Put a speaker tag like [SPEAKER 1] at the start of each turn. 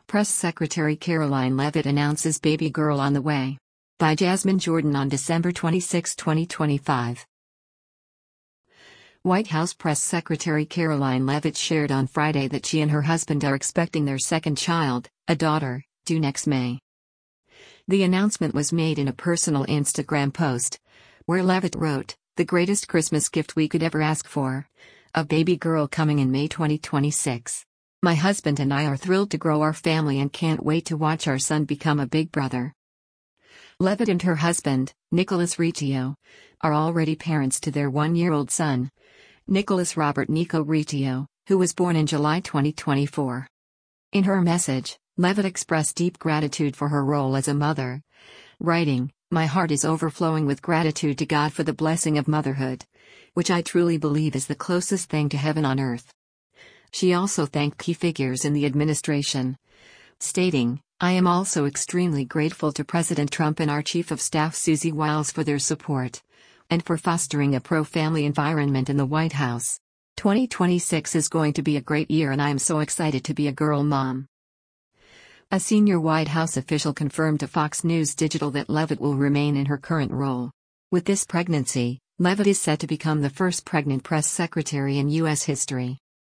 [SPEAKER 1] Press Secretary Caroline Leavitt announces baby girl on the way. By Jasmine Jordan on December 26, 2025. White House Press Secretary Caroline Leavitt shared on Friday that she and her husband are expecting their second child, a daughter, due next May. The announcement was made in a personal Instagram post, where Leavitt wrote, "The greatest Christmas gift we could ever ask for. A baby girl coming in May 2026. My husband and I are thrilled to grow our family and can't wait to watch our son become a big brother." Leavitt and her husband, Nicholas Riccio, are already parents to their 1-year-old son, Nicholas Robert Nico Riccio, who was born in July 2024. In her message, Leavitt expressed deep gratitude for her role as a mother, writing, "My heart is overflowing with gratitude to God for the blessing of motherhood, which I truly believe is the closest thing to heaven on earth." She also thanked key figures in the administration, stating, "I am also extremely grateful to President Trump and our Chief of Staff Susie Wiles for their support, and for fostering a pro-family environment in the White House. 2026 is going to be a great year and I am so excited to be a girl mom." A senior White House official confirmed to Fox News Digital that Leavitt will remain in her current role. With this pregnancy, Leavitt is set to become the first pregnant press secretary in U.S. history.